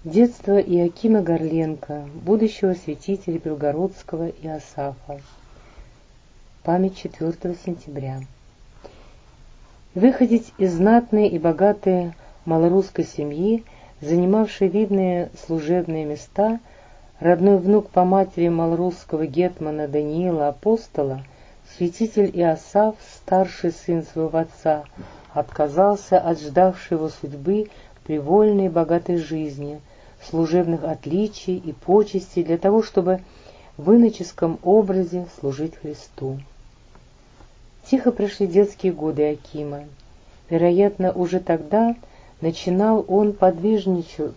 Детство Иоакима Горленко, будущего святителя Белгородского Иосафа. Память 4 сентября. Выходец из знатной и богатой малорусской семьи, занимавший видные служебные места, родной внук по матери малорусского гетмана Даниила Апостола, святитель Иосаф, старший сын своего отца, отказался от ждавшей его судьбы привольной и богатой жизни, служебных отличий и почестей для того, чтобы в иноческом образе служить Христу. Тихо прошли детские годы Иоакима. Вероятно, уже тогда начинал он подвижничать,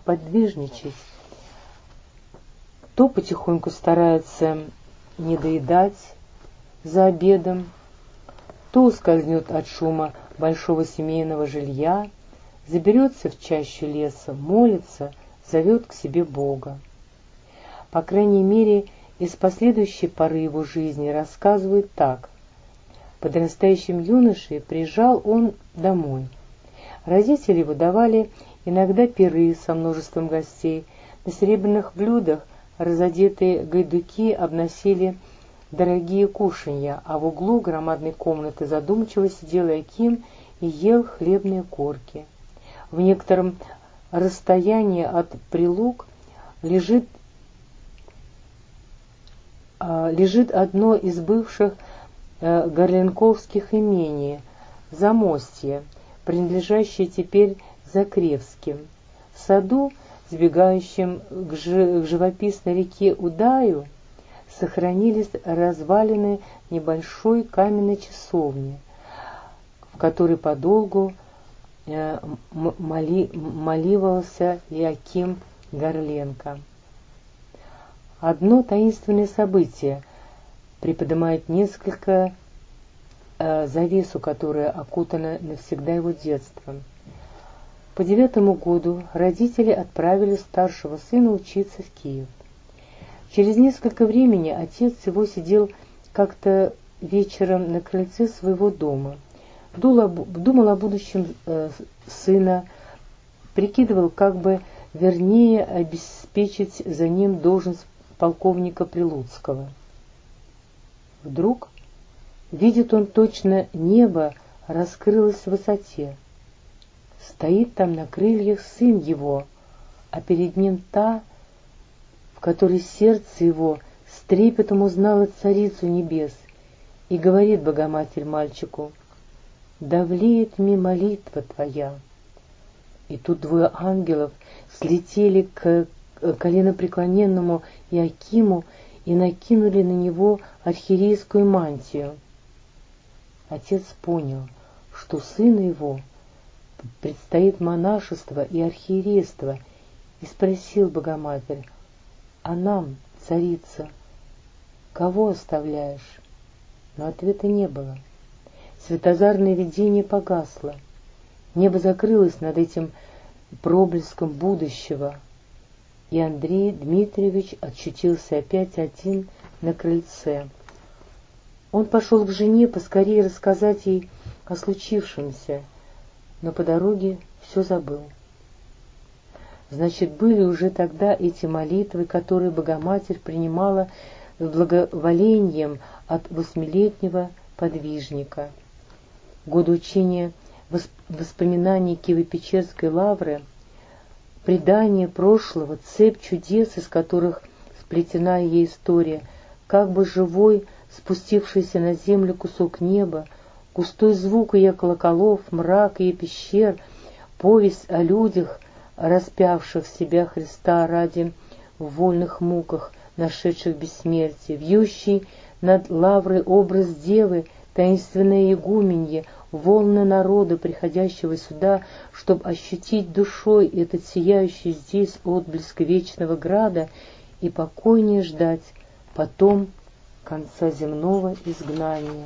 то потихоньку старается не доедать за обедом, то ускользнет от шума большого семейного жилья, заберется в чащу леса, молится, зовет к себе Бога. По крайней мере, из последующей поры его жизни рассказывают так. Подрастающим юношей приезжал он домой. Родители его давали иногда пиры со множеством гостей. На серебряных блюдах разодетые гайдуки обносили дорогие кушанья, а в углу громадной комнаты задумчиво сидел Иоаким и ел хлебные корки. В некотором расстоянии от прилуг лежит одно из бывших горленковских имений, Замостье, принадлежащее теперь Закревским. В саду, сбегающем к живописной реке Удаю, сохранились развалины небольшой каменной часовни, в которой подолгу моливался Иоаким Горленко. Одно таинственное событие приподнимает несколько завесу, которая окутана навсегда его детством. По 9-му году родители отправили старшего сына учиться в Киев. Через несколько времени отец его сидел как-то вечером на крыльце своего дома, думал о будущем сына, прикидывал, как бы вернее обеспечить за ним должность полковника Прилуцкого. Вдруг видит он точно небо раскрылось в высоте. Стоит там на крыльях сын его, а перед ним та, в которой сердце его с трепетом узнало Царицу Небес, и говорит Богоматерь мальчику: «Давлеет мне молитва твоя». И тут двое ангелов слетели к коленопреклоненному Иоакиму и накинули на него архиерейскую мантию. Отец понял, что сыну его предстоит монашество и архиерейство, и спросил Богоматерь: «А нам, царица, кого оставляешь?» Но ответа не было. Светозарное видение погасло. Небо закрылось над этим проблеском будущего, и Андрей Дмитриевич очутился опять один на крыльце. Он пошел к жене поскорее рассказать ей о случившемся, но по дороге все забыл. Значит, были уже тогда эти молитвы, которые Богоматерь принимала с благоволением от 8-летнего подвижника. Годы учения воспоминаний Киево-Печерской лавры, предание прошлого, цепь чудес, из которых сплетена ее история, как бы живой, спустившийся на землю кусок неба, густой звук ее колоколов, мрак ее пещер, повесть о людях, распявших себя Христа ради в вольных муках, нашедших бессмертие, вьющий над лаврой образ девы, таинственное игуменье, волны народа, приходящего сюда, чтобы ощутить душой этот сияющий здесь отблеск вечного града и покойнее ждать потом конца земного изгнания.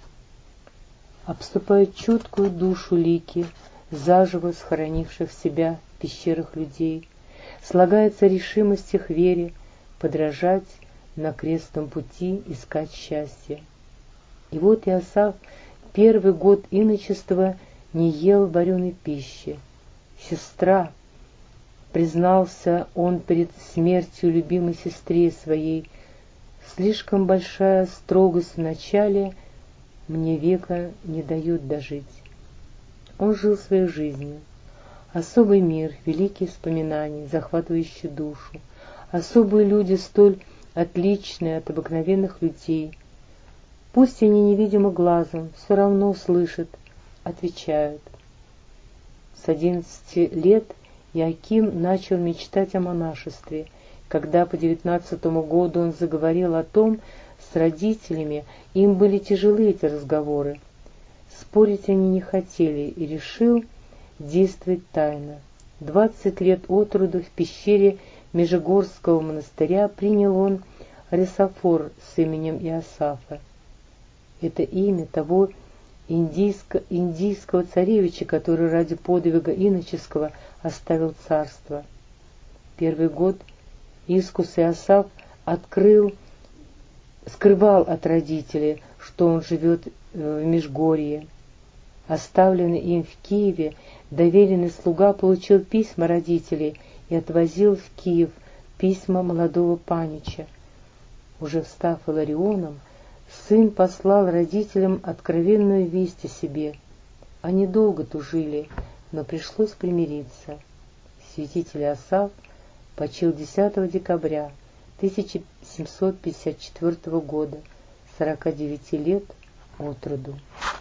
Обступают чуткую душу лики, заживо схоронивших себя в пещерах людей, слагается решимость их вере подражать на крестном пути, искать счастье. И вот Иосаф первый год иночества не ел вареной пищи. Сестра, признался он перед смертью любимой сестре своей, слишком большая строгость в начале мне века не дает дожить. Он жил своей жизнью. Особый мир, великие воспоминания, захватывающие душу, особые люди, столь отличные от обыкновенных людей. Пусть они невидимо глазом, все равно слышат, отвечают. С 11 лет Иоаким начал мечтать о монашестве. Когда по 19-му году он заговорил о том с родителями, им были тяжелы эти разговоры. Спорить они не хотели, и решил действовать тайно. 20 лет от роду в пещере Межегорского монастыря принял он Ресафор с именем Иосафа. Это имя того индийского царевича, который ради подвига иноческого оставил царство. Первый год искус Иосаф скрывал от родителей, что он живет в Межгорье. Оставленный им в Киеве, доверенный слуга получил письма родителей и отвозил в Киев письма молодого панича. Уже став Иларионом, сын послал родителям откровенную весть о себе. Они долго тужили, но пришлось примириться. Святитель Иосаф почил 10 декабря 1754 года, 49 лет от роду.